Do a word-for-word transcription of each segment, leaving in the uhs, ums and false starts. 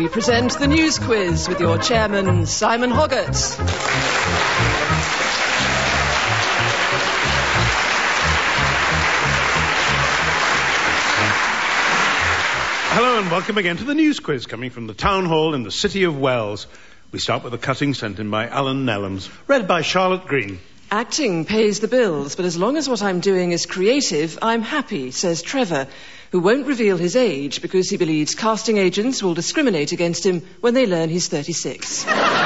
we present the News Quiz with your chairman, Simon Hoggart. Hello and welcome again to the News Quiz, coming from the Town Hall in the City of Wells. We start with a cutting sent in by Alan Nellams, read by Charlotte Green. Acting pays the bills, but as long as what I'm doing is creative, I'm happy, says Trevor, who won't reveal his age because he believes casting agents will discriminate against him when they learn he's thirty-six.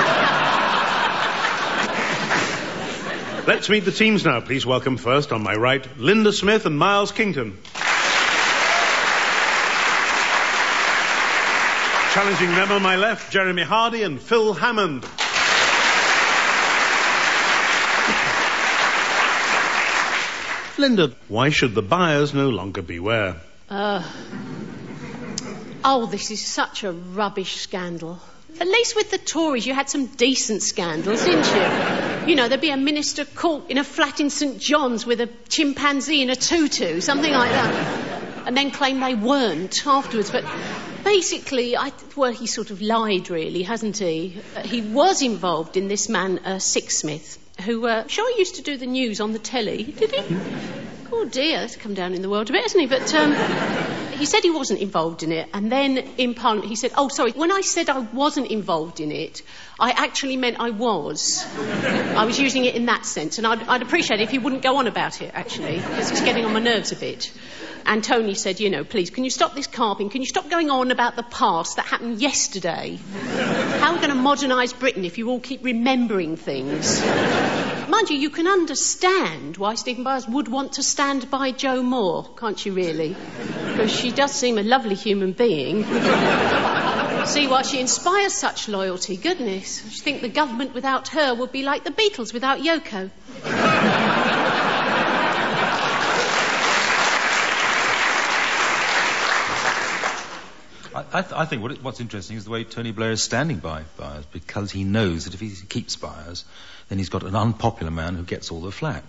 Let's meet the teams now. Please welcome first, on my right, Linda Smith and Miles Kington. Challenging them on my left, Jeremy Hardy and Phil Hammond. Linda, why should the buyers no longer beware? Uh, oh, this is such a rubbish scandal. At least with the Tories you had some decent scandals, didn't you? You know, there'd be a minister caught in a flat in St John's with a chimpanzee in a tutu, something like that, and then claim they weren't afterwards. But basically, I, well, he sort of lied, really, hasn't he? Uh, he was involved in this man, uh, Sixsmith, who, uh, sure, used to do the news on the telly, did he? Oh dear, it's come down in the world a bit, hasn't he? But um, he said he wasn't involved in it, and then in Parliament he said, oh, sorry, when I said I wasn't involved in it, I actually meant I was. I was using it in that sense, and I'd, I'd appreciate it if he wouldn't go on about it, actually, because it's getting on my nerves a bit. And Tony said, you know, please, can you stop this carping? Can you stop going on about the past that happened yesterday? How are we going to modernise Britain if you all keep remembering things? Mind you, you can understand why Stephen Byers would want to stand by Jo Moore, can't you, really? Because she does seem a lovely human being. See why she inspires such loyalty. Goodness, I think the government without her would be like the Beatles without Yoko. I, th- I think what it, what's interesting is the way Tony Blair is standing by Byers, because he knows that if he keeps Byers, then he's got an unpopular man who gets all the flack.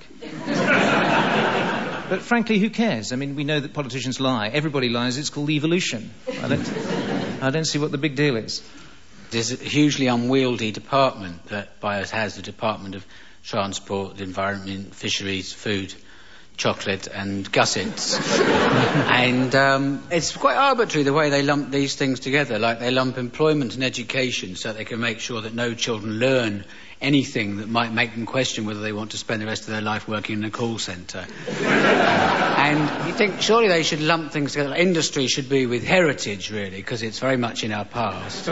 But frankly, who cares? I mean, we know that politicians lie. Everybody lies. It's called evolution. I don't, I don't see what the big deal is. There's a hugely unwieldy department that Byers has, the Department of Transport, Environment, Fisheries, Food, Chocolate and Gussets. And um, it's quite arbitrary the way they lump these things together, like they lump employment and education so they can make sure that no children learn anything that might make them question whether they want to spend the rest of their life working in a call centre. And you think surely they should lump things together. Industry should be with heritage, really, because it's very much in our past.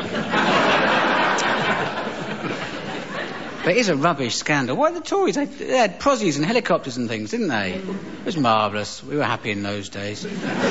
But it is a rubbish scandal. Why the Tories? They, they had prozzies and helicopters and things, didn't they? It was marvellous. We were happy in those days.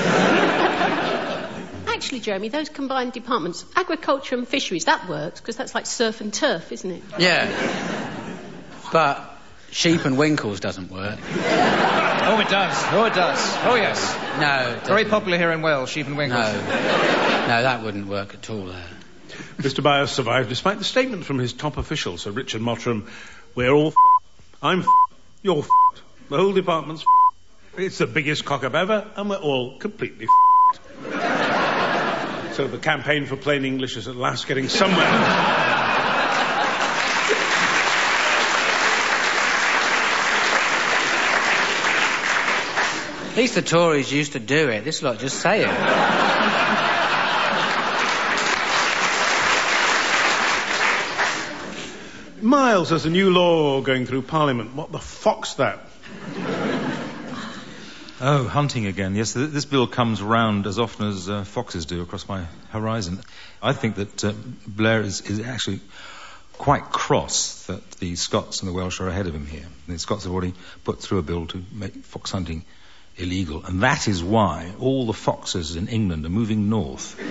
Actually, Jeremy, those combined departments, agriculture and fisheries, that works, because that's like surf and turf, isn't it? Yeah. But sheep and winkles doesn't work. Oh, it does. Oh, it does. Oh, yes. No, it very popular here in Wales, sheep and winkles. No. No, that wouldn't work at all there. Mister Byers survived despite the statement from his top official, Sir Richard Mottram, we're all f***. I'm f***. You're f***. The whole department's f***. It's the biggest cock-up ever, and we're all completely f***. So the campaign for plain English is at last getting somewhere. At least the Tories used to do it. This lot just say it. Miles, there's a new law going through Parliament. What the fox that? Oh, hunting again. Yes, th- this bill comes round as often as uh, foxes do across my horizon. I think that uh, Blair is, is actually quite cross that the Scots and the Welsh are ahead of him here. The Scots have already put through a bill to make fox hunting illegal, and that is why all the foxes in England are moving north.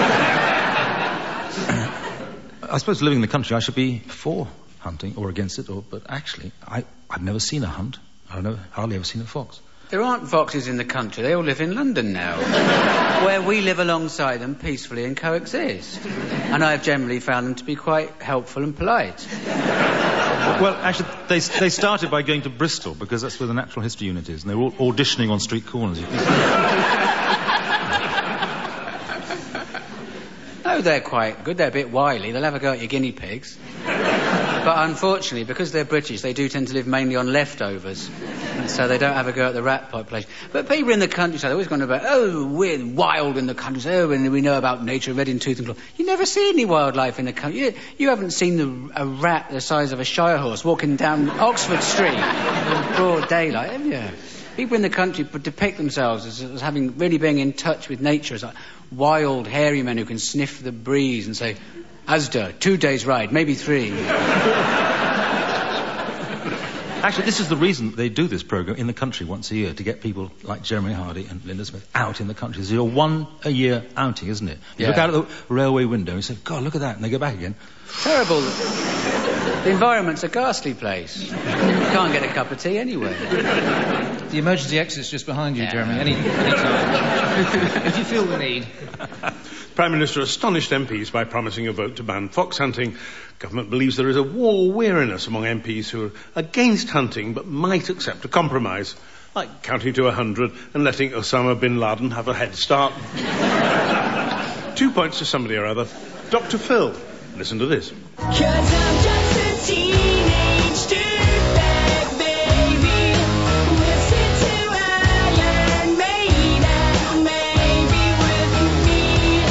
I suppose living in the country I should be for hunting or against it, or but actually I, I've never seen a hunt. I've never, hardly ever seen a fox. There aren't foxes in the country. They all live in London now, where we live alongside them peacefully and coexist. And I've generally found them to be quite helpful and polite. Well, actually, they they started by going to Bristol, because that's where the Natural History Unit is, and they were all auditioning on street corners. No, No, they're quite good. They're a bit wily. They'll have a go at your guinea pigs. But unfortunately, because they're British, they do tend to live mainly on leftovers. And so they don't have a go at the rat population. But people in the countryside, they're always going about, oh, we're wild in the countryside, oh, and we know about nature, red in tooth and claw. You never see any wildlife in the country. You, you haven't seen the, a rat the size of a shire horse walking down Oxford Street in broad daylight, have you? People in the country depict themselves as, as having really being in touch with nature, as like wild, hairy men who can sniff the breeze and say, Asda, two days ride, maybe three. Actually, this is the reason they do this programme in the country once a year, to get people like Jeremy Hardy and Linda Smith out in the country. It's a one-a-year outing, isn't it? You Yeah. look out at the railway window and you say, God, look at that, and they go back again. Terrible. The environment's a ghastly place. You can't get a cup of tea anywhere. The emergency exit's just behind you, Yeah. Jeremy. Any, any time. If you feel the need. Prime Minister astonished M Ps by promising a vote to ban fox hunting. Government believes there is a war weariness among M Ps who are against hunting but might accept a compromise, like counting to a hundred and letting Osama bin Laden have a head start. Two points to somebody or other. Doctor Phil. Listen to this. 'Cause I'm just a teenage dirtbag, baby. Listen to Iron Maiden, maybe with me.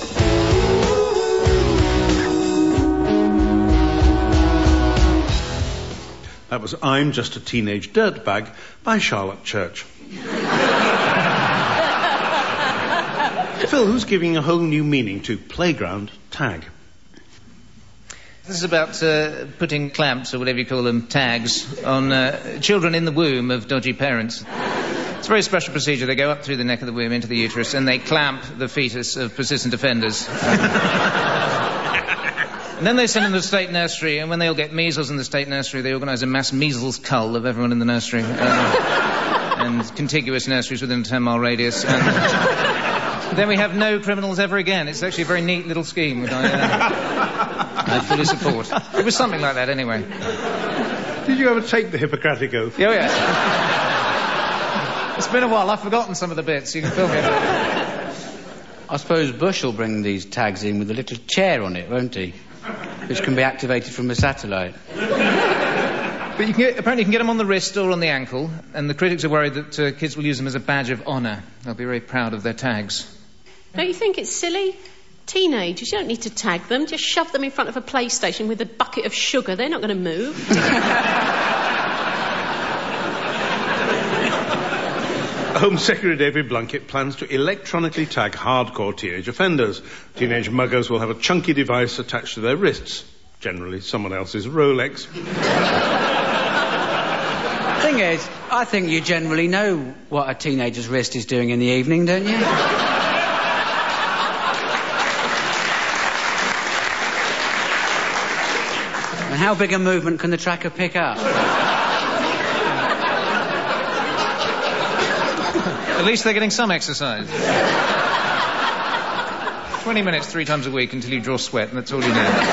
That was I'm Just a Teenage Dirtbag by Charlotte Church. Phil, who's giving a whole new meaning to playground tag? This is about uh, putting clamps, or whatever you call them, tags, on uh, children in the womb of dodgy parents. It's a very special procedure. They go up through the neck of the womb into the uterus and they clamp the fetus of persistent offenders. And then they send them to the state nursery, and when they all get measles in the state nursery, they organise a mass measles cull of everyone in the nursery. Uh, and contiguous nurseries within a ten mile radius. And then we have no criminals ever again. It's actually a very neat little scheme, which I, uh, I fully support. It was something like that anyway. Did you ever take the Hippocratic Oath? Oh, yeah. It's been a while. I've forgotten some of the bits. You can film it. I suppose Bush will bring these tags in with a little chair on it, won't he? Which can be activated from a satellite. But you can get, apparently you can get them on the wrist or on the ankle, and the critics are worried that uh, kids will use them as a badge of honour. They'll be very proud of their tags. Don't you think it's silly? Teenagers, you don't need to tag them. Just shove them in front of a PlayStation with a bucket of sugar. They're not going to move. Home Secretary David Blunkett plans to electronically tag hardcore teenage offenders. Teenage muggers will have a chunky device attached to their wrists, generally someone else's Rolex. Thing is, I think you generally know what a teenager's wrist is doing in the evening, don't you? And how big a movement can the tracker pick up? At least they're getting some exercise. Twenty minutes three times a week until you draw sweat, and that's all you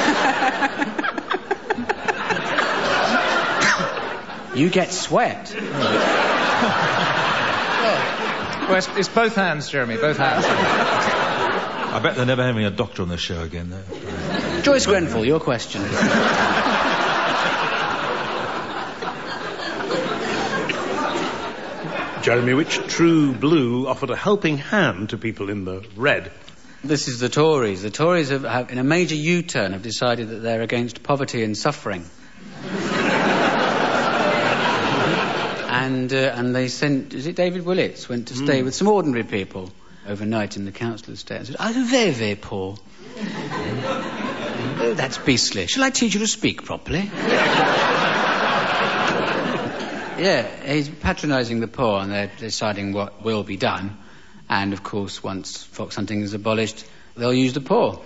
need. You get sweat. Well, it's, it's both hands, Jeremy, both hands. I bet they're never having a doctor on the show again, though. Joyce Grenfell, your question. Jeremy, which true blue offered a helping hand to people in the red? This is the Tories. The Tories have, have, in a major U-turn, have decided that they're against poverty and suffering. and uh, and they sent, is it David Willits, went to stay mm. with some ordinary people overnight in the council estate and said, "Are you very, very poor?" "Oh, that's beastly. Shall I teach you to speak properly?" Yeah, he's patronising the poor, and they're deciding what will be done. And, of course, once fox hunting is abolished, they'll use the poor.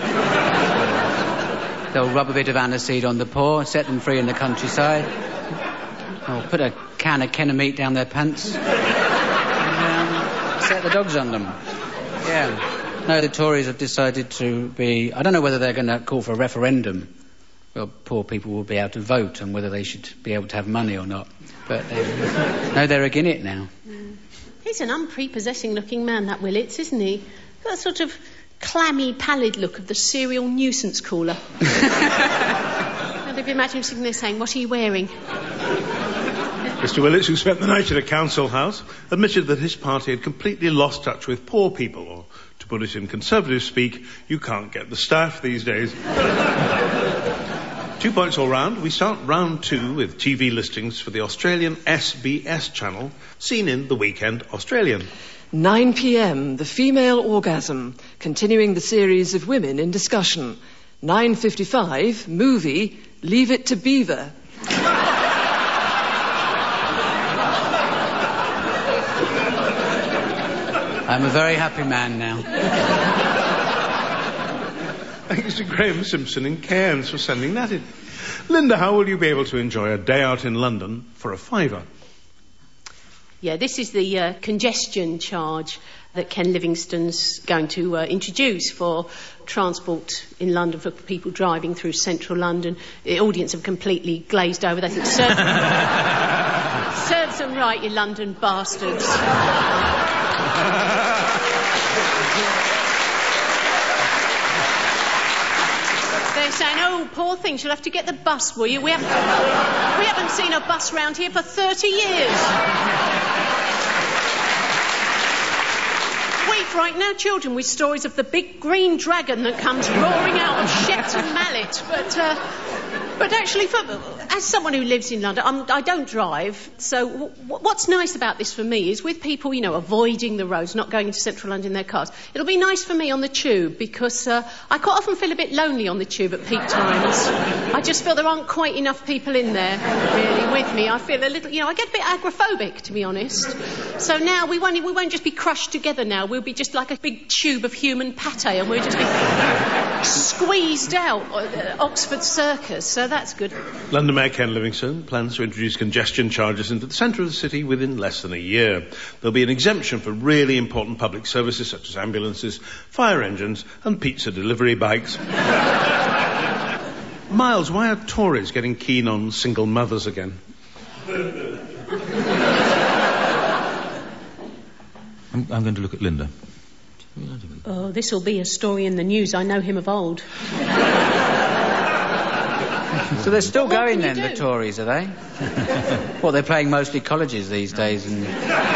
They'll rub a bit of aniseed on the poor, set them free in the countryside. They'll put a can of Kennemeat down their pants. And um, set the dogs on them. Yeah. No, the Tories have decided to be... I don't know whether they're going to call for a referendum. Well, poor people will be able to vote on whether they should be able to have money or not. But um, no, they're again it now. Mm. He's an unprepossessing-looking man, that Willits, isn't he? Got a sort of clammy, pallid look of the serial nuisance caller. And if you imagine him sitting there saying, "What are you wearing?" Mister Willits, who spent the night at a council house, admitted that his party had completely lost touch with poor people, or, to put it in Conservative speak, you can't get the staff these days. Two points all round. We start round two with T V listings for the Australian S B S channel, seen in The Weekend Australian. nine p.m, The Female Orgasm, continuing the series of women in discussion. nine fifty-five, movie, Leave It to Beaver. I'm a very happy man now. Thanks to Graham Simpson in Cairns for sending that in. Linda, how will you be able to enjoy a day out in London for a fiver? Yeah, this is the uh, congestion charge that Ken Livingstone's going to uh, introduce for transport in London for people driving through central London. The audience have completely glazed over. They think, serve, serves them right, you London bastards. They're saying, "Oh, poor thing, she'll have to get the bus, will you? We haven't, we haven't seen a bus round here for thirty years. We frighten our children with stories of the big green dragon that comes roaring out of Shepton Mallet." But, uh, but actually, for, as someone who lives in London, I'm, I don't drive, so w- what's nice about this for me is with people, you know, avoiding the roads, not going into central London in their cars, it'll be nice for me on the tube because uh, I quite often feel a bit lonely on the tube at peak times. I just feel there aren't quite enough people in there, really, with me. I feel a little, you know, I get a bit agoraphobic, to be honest. So now we won't, we won't just be crushed together now, we'll be just like a big tube of human pate and we'll just be squeezed out uh, Oxford Circus, so that's good. London Mayor Ken Livingstone plans to introduce congestion charges into the centre of the city within less than a year. There'll be an exemption for really important public services such as ambulances, fire engines and pizza delivery bikes. Miles, why are Tories getting keen on single mothers again? I'm, I'm going to look at Linda. Oh, this will be a story in the news. I know him of old. So they're still What more going can then, you the do? Tories, are they? Well, they're playing mostly colleges these days, and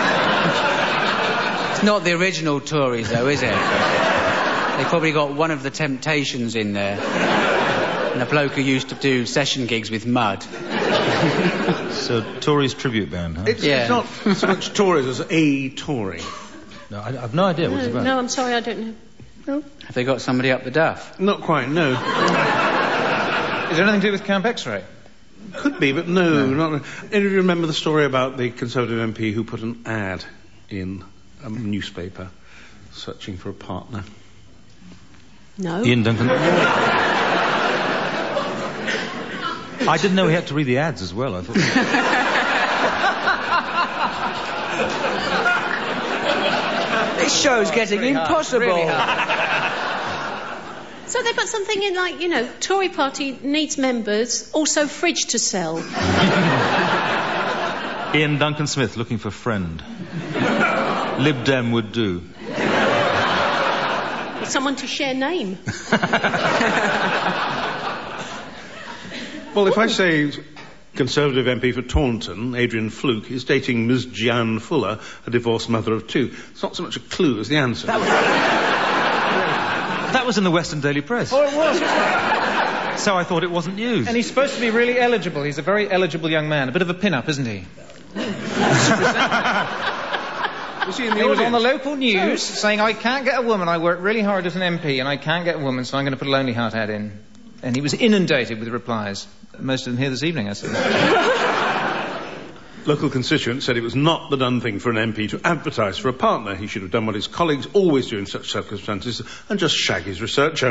it's not the original Tories, though, is it? They've probably got One of the Temptations in there, and a bloke who used to do session gigs with Mud. So, Tories tribute band, huh? It's, Yeah. it's not so much Tories as a Tory. No, I, I've no idea what it's No, about. no, I'm sorry, I don't know. Have they got somebody up the duff? Not quite, no. Is there anything to do with Camp X-ray? Could be, but no, not. Any of you remember the story about the Conservative M P who put an ad in a newspaper searching for a partner? No. Ian Duncan. I didn't know he had to read the ads as well. I thought. This show's getting impossible. So they put something in like, you know, Tory party needs members, also fridge to sell. Ian Duncan Smith looking for friend. Lib Dem would do. Someone to share name. Well, if I say Conservative M P for Taunton, Adrian Fluke, is dating Miss Jeanne Fuller, a divorced mother of two, it's not so much a clue as the answer. That was in the Western Daily Press. Oh, it was. So I thought it wasn't news. And he's supposed to be really eligible. He's a very eligible young man. A bit of a pin-up, isn't he? Was he in He the was on the audience? local news saying, I can't get a woman. I work really hard as an M P and I can't get a woman, so I'm going to put a Lonely Heart ad in. And he was inundated with replies. Most of them here this evening, I suppose. Local constituents said it was not the done thing for an M P to advertise for a partner. He should have done what his colleagues always do in such circumstances and just shag his researcher.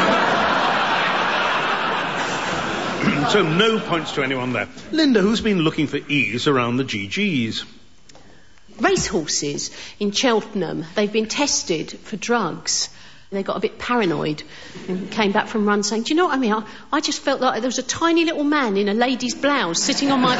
So no points to anyone there. Linda, who's been looking for ease around the G Gs? Racehorses in Cheltenham, they've been tested for drugs. They got a bit paranoid and came back from run saying, do you know what I mean? I, I just felt like there was a tiny little man in a lady's blouse sitting on my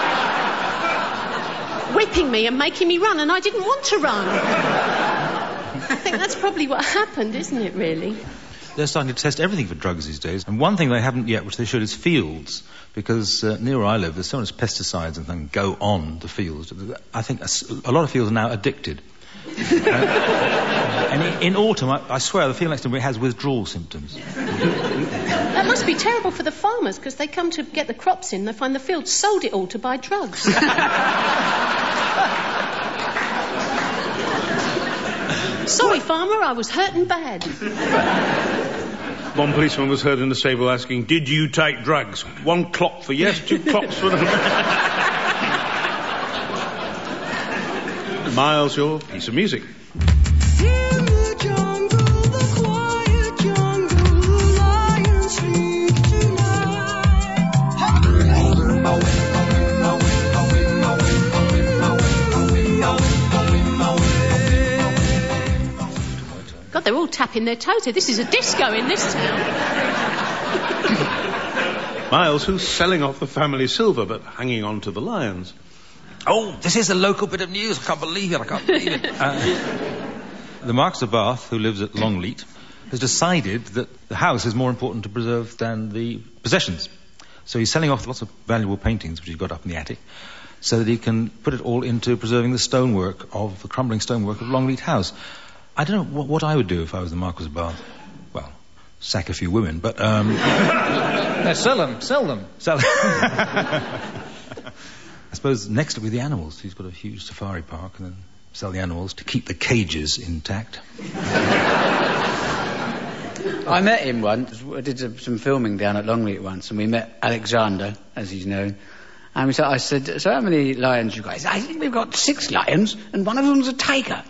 back, whipping me and making me run, and I didn't want to run. I think that's probably what happened, isn't it, really? They're starting to test everything for drugs these days. And one thing they haven't yet, which they should, is fields. Because uh, near where I live, there's so much pesticides and things go on the fields. I think a, s- a lot of fields are now addicted. uh, and in, in autumn, I, I swear, the field next to me has withdrawal symptoms. That must be terrible for the farmers, because they come to get the crops in, they find the fields sold it all to buy drugs. Sorry, farmer, I was hurting bad. One policeman was heard in the stable asking, "Did you take drugs?" One clop for yes, two clops for no. Miles, your piece of music. In the jungle, the quiet jungle, the lions sleep tonight. God, they're all tapping their toes here. This is a disco in this town. Miles, who's selling off the family silver but hanging on to the lions. Oh, this is a local bit of news. I can't believe it. I can't believe it. Uh, the Marquis of Bath, who lives at Longleat, has decided that the house is more important to preserve than the possessions. So he's selling off lots of valuable paintings which he's got up in the attic so that he can put it all into preserving the stonework of the crumbling stonework of Longleat House. I don't know what, what I would do if I was the Marquis of Bath. Well, sack a few women, but... Um, no, sell them, sell them. Sell I suppose next will be the animals. He's got a huge safari park, and then sell the animals to keep the cages intact. I met him once. I did some- some filming down at Longleat once, and we met Alexander, as he's known. And we said, I said, "So how many lions you guys?" "I think we've got six lions, and one of them's a tiger."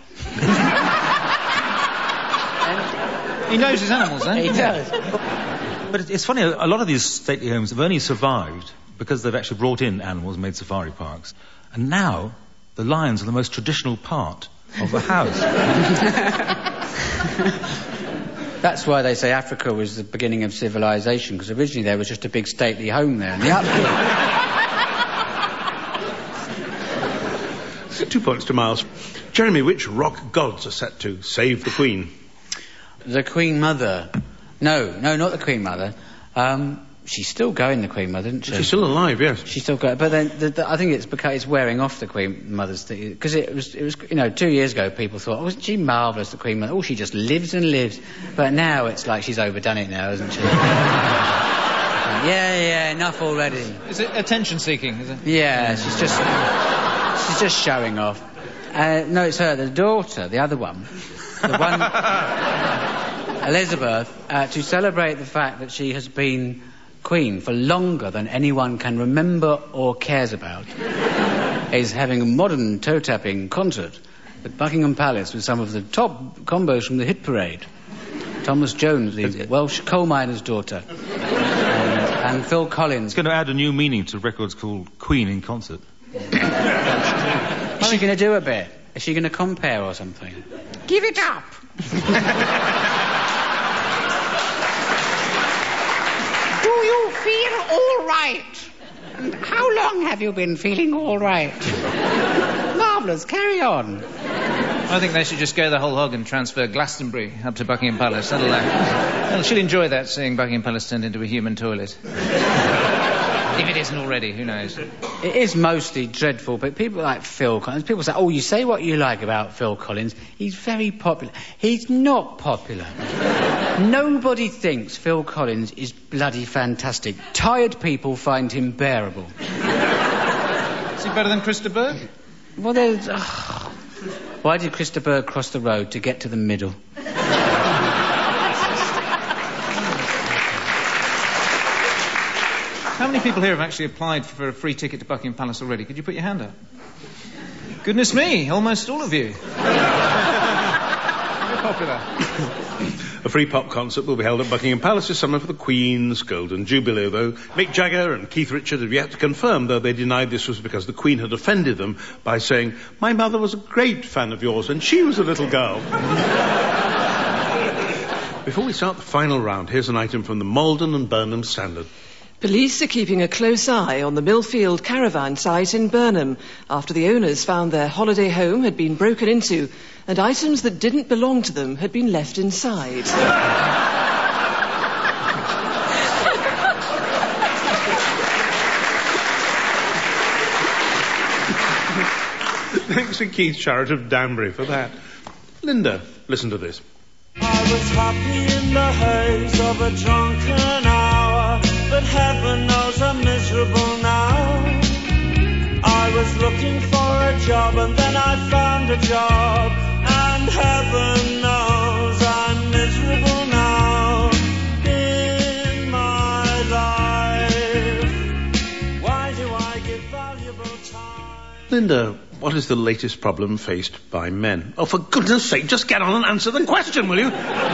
He knows his animals, eh? He does. But it- it's funny, a lot of these stately homes have only survived because they've actually brought in animals and made safari parks. And now, the lions are the most traditional part of the house. That's why they say Africa was the beginning of civilization, because originally there was just a big stately home there. And the up- Two points to Miles. Jeremy, which rock gods are set to save the Queen? The Queen Mother. No, no, not the Queen Mother. Um, she's still going, the Queen Mother, isn't she? She's still alive, yes. She's still going, but then the, the, I think it's because it's wearing off, the Queen Mother's thing, because it was, it was, you know, two years ago people thought, "Oh, wasn't she marvellous, the Queen Mother? Oh, she just lives and lives." But now it's like she's overdone it now, isn't she? yeah, yeah, enough already. Is it attention-seeking, is it? Yeah, she's just, she's just showing off. Uh, no, it's her, the daughter, the other one, the one, Elizabeth, uh, to celebrate the fact that she has been Queen for longer than anyone can remember or cares about, is having a modern toe-tapping concert at Buckingham Palace with some of the top combos from the hit parade. Thomas Jones, the Welsh coal miner's daughter, and, and Phil Collins. It's going to add a new meaning to records called Queen in Concert. Is she going to do a bit? Is she going to compare or something? Give it up! Do you feel all right? And how long have you been feeling all right? Marvellous, carry on. I think they should just go the whole hog and transfer Glastonbury up to Buckingham Palace. That'll, uh, well, she'll enjoy that, seeing Buckingham Palace turned into a human toilet. If it isn't already, who knows? It is mostly dreadful, but people like Phil Collins, people say, "Oh, you say what you like about Phil Collins. He's very popular." He's not popular. Nobody thinks Phil Collins is bloody fantastic. Tired people find him bearable. Is he better than Christa Berg? Well, there's... Oh. Why did Christa Berg cross the road to get to the middle? How many people here have actually applied for a free ticket to Buckingham Palace already? Could you put your hand up? Goodness me, almost all of you. Very popular. A free pop concert will be held at Buckingham Palace this summer for the Queen's Golden Jubilee, though Mick Jagger and Keith Richards have yet to confirm, though they denied this was because the Queen had offended them by saying, "My mother was a great fan of yours and she was a little girl." Before we start the final round, here's an item from the Malden and Burnham Standard. Police are keeping a close eye on the Millfield caravan site in Burnham after the owners found their holiday home had been broken into and items that didn't belong to them had been left inside. Thanks to Keith Sharrett of Danbury for that. Linda, listen to this. I was happy in the haze of a drunken hour, but heaven knows I'm miserable now. I was looking for a job and then I found a job, and heaven knows I'm miserable now in my life. Why do I give valuable time? Linda, what is the latest problem faced by men? Oh, for goodness sake, just get on and answer the question, will you?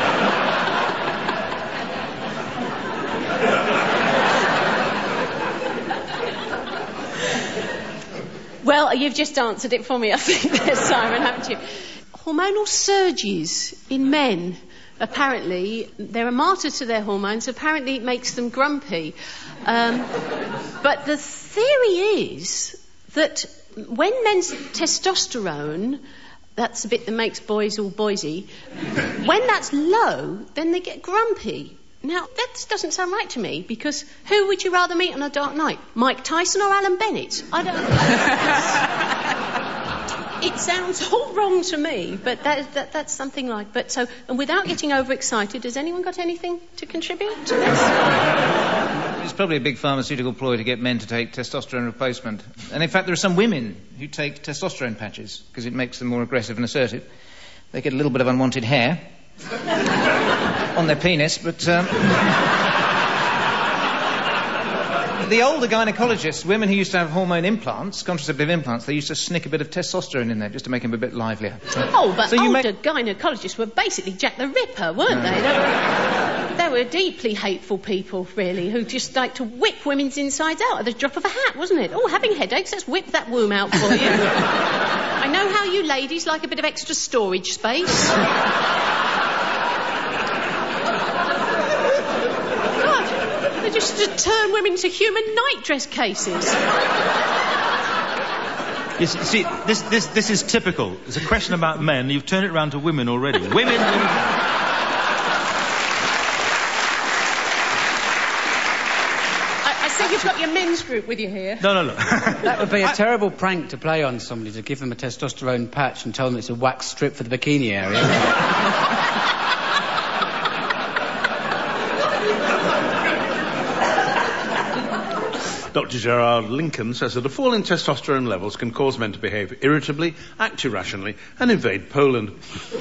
Well, you've just answered it for me, I think, there, Simon, haven't you? Hormonal surges in men. Apparently, they're a martyr to their hormones. Apparently, it makes them grumpy. Um, but the theory is that when men's testosterone, that's the bit that makes boys all boysy, when that's low, then they get grumpy. Now, that doesn't sound right to me, because who would you rather meet on a dark night? Mike Tyson or Alan Bennett? I don't... It sounds all wrong to me, but that, that, that's something like... But so, and without getting overexcited, has anyone got anything to contribute to this? It's probably a big pharmaceutical ploy to get men to take testosterone replacement. And in fact, there are some women who take testosterone patches because it makes them more aggressive and assertive. They get a little bit of unwanted hair on their penis, but... Um, the older gynecologists, women who used to have hormone implants, contraceptive implants, they used to snick a bit of testosterone in there just to make them a bit livelier. Oh, but So you older make- gynecologists were basically Jack the Ripper, weren't they? They were, they were deeply hateful people, really, who just like to whip women's insides out at the drop of a hat, wasn't it? Oh, having headaches, let's whip that womb out for you. I know how you ladies like a bit of extra storage space. They just to turn women into human nightdress cases. Yes, see, this, this, this is typical. It's a question about men. You've turned it around to women already. Women... women... I, I see you've got your men's group with you here. No, no, no. That would be a terrible prank to play on somebody, to give them a testosterone patch and tell them it's a wax strip for the bikini area. Doctor Gerard Lincoln says that a fall in testosterone levels can cause men to behave irritably, act irrationally, and invade Poland.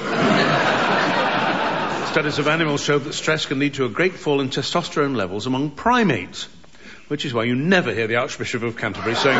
Studies of animals show that stress can lead to a great fall in testosterone levels among primates, which is why you never hear the Archbishop of Canterbury saying...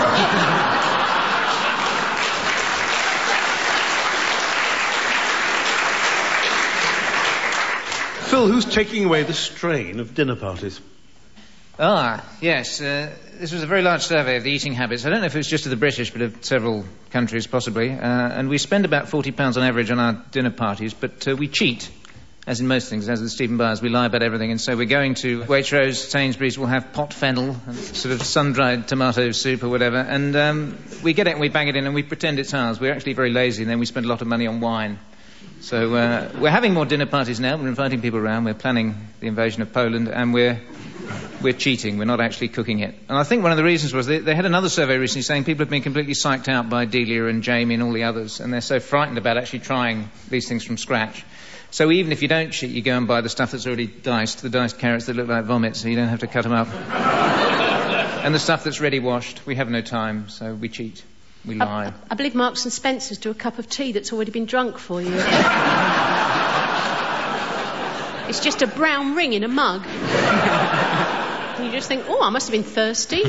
Phil, who's taking away the strain of dinner parties? Ah, yes. Uh, this was a very large survey of the eating habits. I don't know if it was just of the British, but of several countries possibly. Uh, and we spend about forty pounds on average on our dinner parties, but uh, we cheat, as in most things, as with Stephen Byers. We lie about everything. And so we're going to Waitrose, Sainsbury's, we'll have pot fennel, and sort of sun-dried tomato soup or whatever. And um, we get it and we bang it in and we pretend it's ours. We're actually very lazy, and then we spend a lot of money on wine. So uh, we're having more dinner parties now. We're inviting people around. We're planning the invasion of Poland, and we're... We're cheating. We're not actually cooking it. And I think one of the reasons was they, they had another survey recently saying people have been completely psyched out by Delia and Jamie and all the others, and they're so frightened about actually trying these things from scratch. So even if you don't cheat, you go and buy the stuff that's already diced, the diced carrots that look like vomit, so you don't have to cut them up. And the stuff that's ready washed. We have no time, so we cheat. We lie. I, I believe Marks and Spencer's do a cup of tea that's already been drunk for you. It's just a brown ring in a mug. And you just think, oh, I must have been thirsty.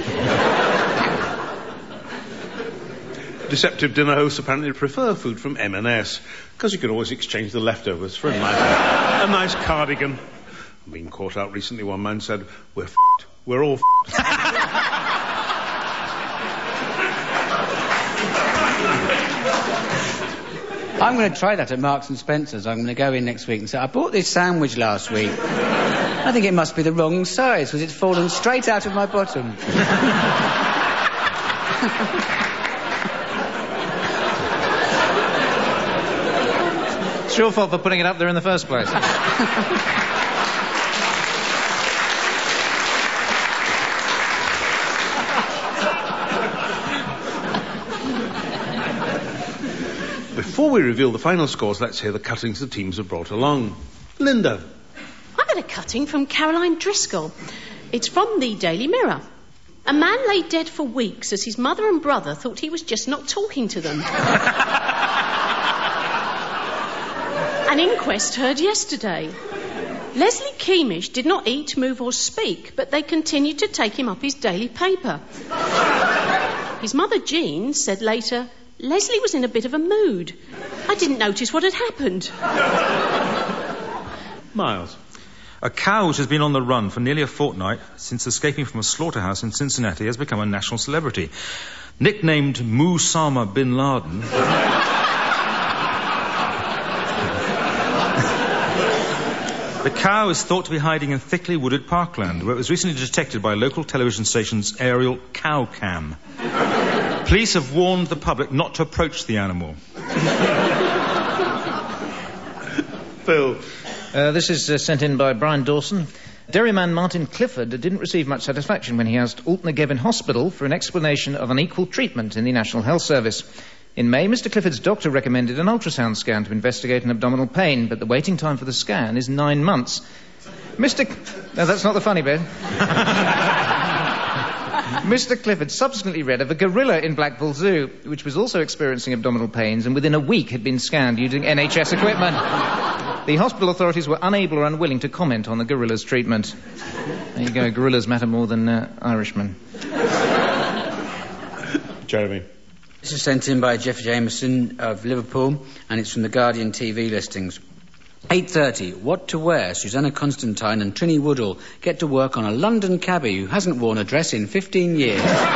Deceptive dinner hosts apparently prefer food from M and S, because you can always exchange the leftovers for a nice, a nice cardigan. I've been caught out recently. One man said, we're f***ed. We're all f***ed. I'm going to try that at Marks and Spencer's. I'm going to go in next week and say, I bought this sandwich last week. I think it must be the wrong size, because it's fallen straight out of my bottom. It's your fault for putting it up there in the first place. Before we reveal the final scores, let's hear the cuttings the teams have brought along. Linda. I got a cutting from Caroline Driscoll. It's from the Daily Mirror. A man lay dead for weeks as his mother and brother thought he was just not talking to them. An inquest heard yesterday. Leslie Keemish did not eat, move or speak, but they continued to take him up his daily paper. His mother, Jean, said later, Leslie was in a bit of a mood. I didn't notice what had happened. Miles. A cow which has been on the run for nearly a fortnight since escaping from a slaughterhouse in Cincinnati has become a national celebrity. Nicknamed Musama bin Laden... The cow is thought to be hiding in thickly wooded parkland, where it was recently detected by local television station's aerial cow cam. Police have warned the public not to approach the animal. Phil. Uh, this is uh, sent in by Brian Dawson. Dairyman Martin Clifford didn't receive much satisfaction when he asked Altnagevin Hospital for an explanation of unequal treatment in the National Health Service. In May, Mister Clifford's doctor recommended an ultrasound scan to investigate an abdominal pain, but the waiting time for the scan is nine months. Mister C- no, that's not the funny bit. Mister Clifford subsequently read of a gorilla in Blackpool Zoo, which was also experiencing abdominal pains and within a week had been scanned using N H S equipment. The hospital authorities were unable or unwilling to comment on the gorilla's treatment. There you go, gorillas matter more than uh, Irishmen. Jeremy. This is sent in by Jeff Jameson of Liverpool, and it's from the Guardian T V listings. eight thirty, what to wear? Susanna Constantine and Trinny Woodall get to work on a London cabbie who hasn't worn a dress in fifteen years.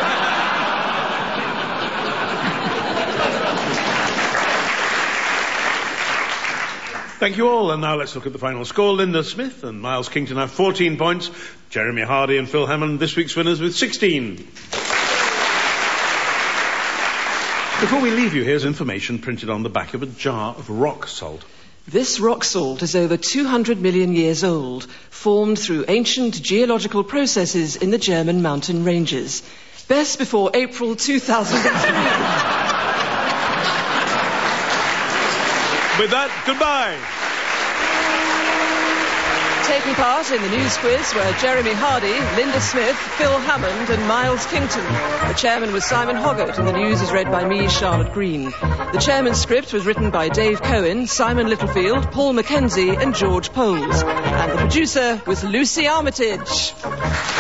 Thank you all, and now let's look at the final score. Linda Smith and Miles Kington have fourteen points. Jeremy Hardy and Phil Hammond, this week's winners, with sixteen. Before we leave you, here's information printed on the back of a jar of rock salt. This rock salt is over two hundred million years old, formed through ancient geological processes in the German mountain ranges. Best before April two thousand three. With that, goodbye. Taking part in the news quiz were Jeremy Hardy, Linda Smith, Phil Hammond and Miles Kington. The chairman was Simon Hoggart and the news is read by me, Charlotte Green. The chairman's script was written by Dave Cohen, Simon Littlefield, Paul Mackenzie and George Poles. And the producer was Lucy Armitage.